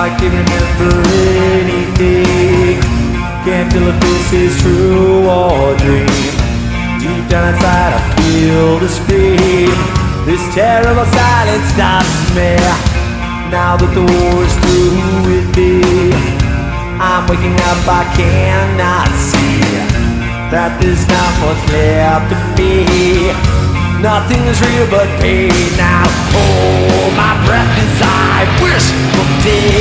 I can remember anything. Can't tell if this is true or dream. Deep down inside I feel the scream. This terrible silence stops me. Now that the war is through with me, I'm waking up, I cannot see that there's not much left of me. Nothing is real but pain now. Oh, my breath as I wish from day.